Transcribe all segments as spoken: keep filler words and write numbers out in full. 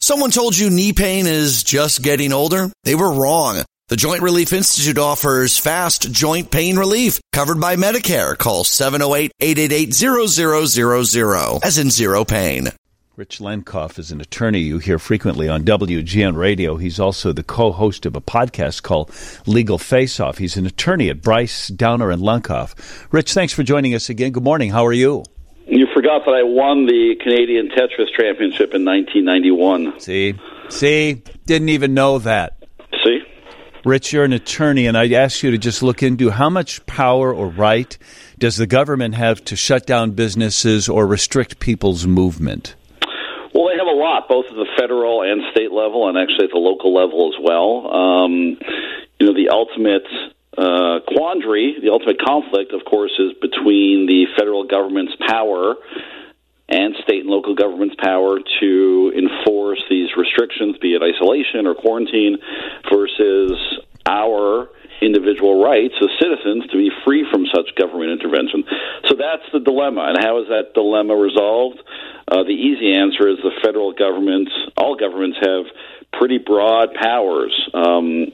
Someone told you knee pain is just getting older? They were wrong. The Joint Relief Institute offers fast joint pain relief covered by Medicare. Call seven oh eight, eight eight eight, zero zero zero zero, as in zero pain. Rich Lenkov is an attorney you hear frequently on W G N Radio. He's also the co-host of a podcast called Legal Face Off. He's an attorney at Bryce, Downer and Lenkov. Rich, thanks for joining us again. Good morning. How are you? You forgot that I won the Canadian Tetris Championship in nineteen ninety-one. See? See? Didn't even know that. See? Rich, you're an attorney, and I'd ask you to just look into how much power or right does the government have to shut down businesses or restrict people's movement? Well, they have a lot, both at the federal and state level, and actually at the local level as well. Um, you know, the ultimate uh, quandary, the ultimate conflict, of course, is between the federal government's power and state and local government's power to enforce these restrictions, be it isolation or quarantine, versus our individual rights as citizens to be free from such government intervention. So that's the dilemma. And how is that dilemma resolved? Uh, the easy answer is the federal government, all governments have pretty broad powers um,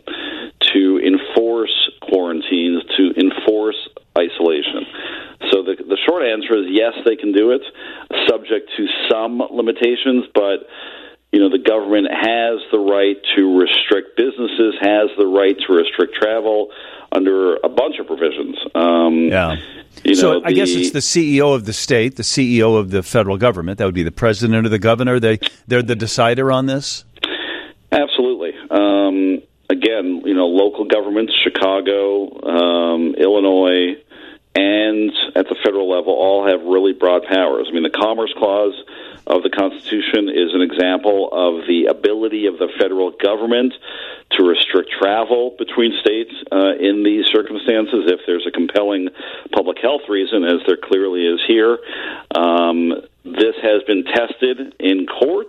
to enforce quarantines, to enforce isolation. So the, the short answer is yes, they can do it, subject to some limitations, but you know, the government has the right to restrict businesses, has the right to restrict travel under a bunch of provisions. Um, yeah. You so know, I the, guess it's the C E O of the state, the C E O of the federal government. That would be the president or the governor. They, they're the decider on this? Absolutely. Um, again, you know, local governments, Chicago, um, Illinois, and at the federal level all have really broad powers. I mean, the Commerce Clause of the Constitution is an example of the ability of the federal government to restrict travel between states uh, in these circumstances if there's a compelling public health reason, as there clearly is here. Um, this has been tested in court,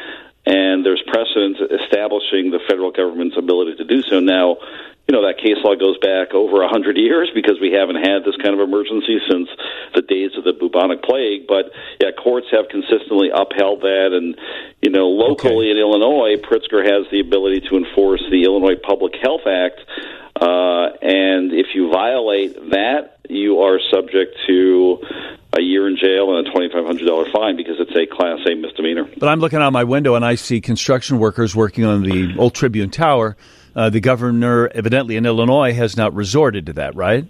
and there's precedent establishing the federal government's ability to do so. Now, you know, that case law goes back over one hundred years because we haven't had this kind of emergency since the days of the bubonic plague. But, yeah, courts have consistently upheld that. And, you know, locally okay. in Illinois, Pritzker has the ability to enforce the Illinois Public Health Act. Uh, and if you violate that, you are subject to a year in jail and a twenty-five hundred dollars fine because it's a Class A misdemeanor. But I'm looking out my window and I see construction workers working on the Old Tribune Tower. Uh, the governor, evidently in Illinois, has not resorted to that, right?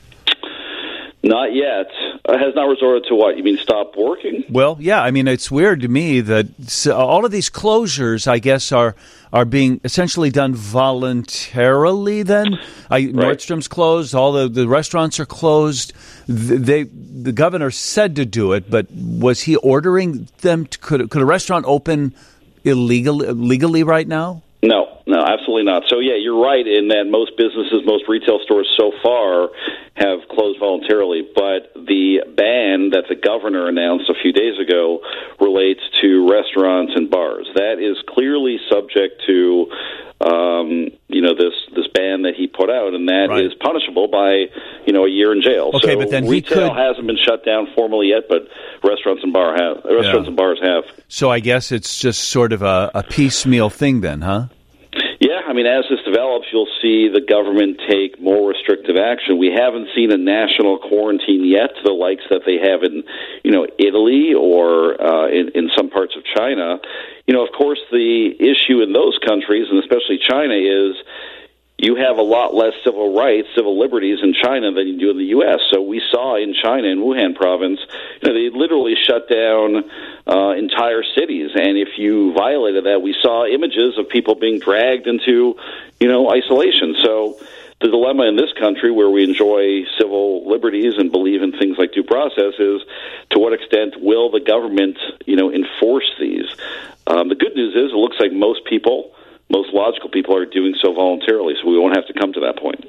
Not yet. Uh, has not resorted to what? You mean stop working? Well, yeah. I mean, it's weird to me that all of these closures, I guess, are are being essentially done voluntarily then. I, right. Nordstrom's closed. All the, the restaurants are closed. They, the governor said to do it, but was he ordering them? To, could, could a restaurant open illegally, legally right now? No, no, absolutely not. So, yeah, you're right in that most businesses, most retail stores so far have closed voluntarily, but the ban that the governor announced a few days ago relates to restaurants and bars. That is clearly subject to, um, you know, this, this ban that he put out, and that right. is punishable by, you know, a year in jail. Okay, so but then retail he could... hasn't been shut down formally yet, but restaurants and bar have. Restaurants yeah. and bars have. So I guess it's just sort of a, a piecemeal thing then, huh? Yeah, I mean, as this develops, you'll see the government take more restrictive action. We haven't seen a national quarantine yet, the likes that they have in, you know, Italy or uh, in, in some parts of China. You know, of course, the issue in those countries, and especially China, is you have a lot less civil rights, civil liberties in China than you do in the U S. So we saw in China, in Wuhan province, you know, they literally shut down uh, entire cities. And if you violated that, we saw images of people being dragged into, you know, isolation. So the dilemma in this country, where we enjoy civil liberties and believe in things like due process, is to what extent will the government, you know, enforce these? Um, the good news is it looks like most people, most logical people, are doing so voluntarily, so we won't have to come to that point.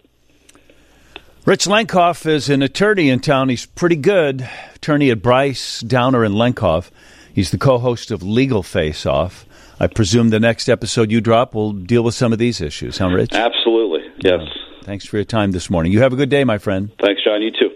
Rich Lenkov is an attorney in town. He's pretty good. Attorney at Bryce, Downer and Lenkov. He's the co-host of Legal Face Off. I presume the next episode you drop will deal with some of these issues, huh, Rich? Absolutely, yes. Uh, thanks for your time this morning. You have a good day, my friend. Thanks, John. You too.